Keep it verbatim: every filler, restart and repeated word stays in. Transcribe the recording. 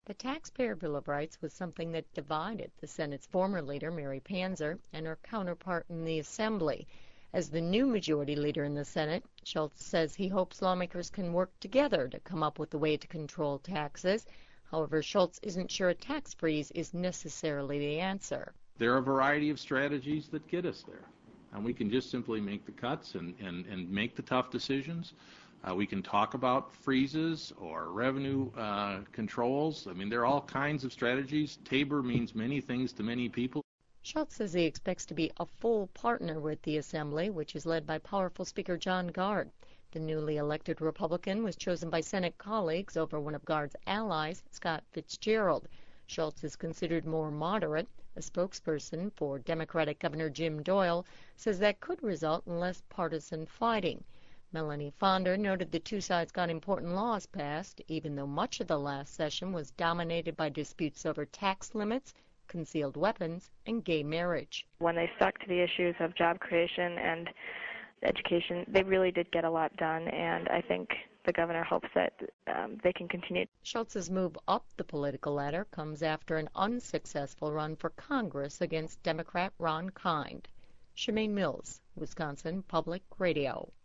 The Taxpayer Bill of Rights was something that divided the Senate's former leader, Mary Panzer, and her counterpart in the Assembly. As the new majority leader in the Senate, Schultz says he hopes lawmakers can work together to come up with a way to control taxes. However, Schultz isn't sure a tax freeze is necessarily the answer. There are a variety of strategies that get us there, and we can just simply make the cuts and, and, and make the tough decisions. Uh, we can talk about freezes or revenue uh, controls. I mean, there are all kinds of strategies. Tabor means many things to many people. Schultz says he expects to be a full partner with the Assembly, which is led by powerful Speaker John Gard. The newly elected Republican was chosen by Senate colleagues over one of Gard's allies, Scott Fitzgerald. Schultz is considered more moderate. A spokesperson for Democratic Governor Jim Doyle says that could result in less partisan fighting. Melanie Fonder noted the two sides got important laws passed, even though much of the last session was dominated by disputes over tax limits, concealed weapons, and gay marriage. When they stuck to the issues of job creation and education, they really did get a lot done, and I think the governor hopes that um, they can continue. Schultz's move up the political ladder comes after an unsuccessful run for Congress against Democrat Ron Kind. Shemaine Mills, Wisconsin Public Radio.